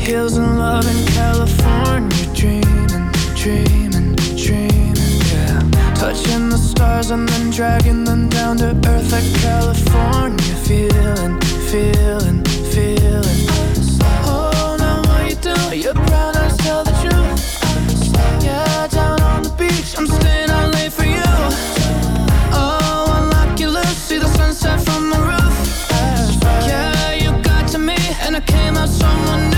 Hills and love in California, dreaming, dreaming, dreaming, yeah. Touching the stars and then dragging them down to earth like California, feeling, feeling, feeling. Oh, now what you do? Your brown eyes tell the truth. Yeah, down on the beach, I'm staying out late for you. Oh, unlock your lips, see the sunset from the roof. Yeah, you got to me, and I came out someone new.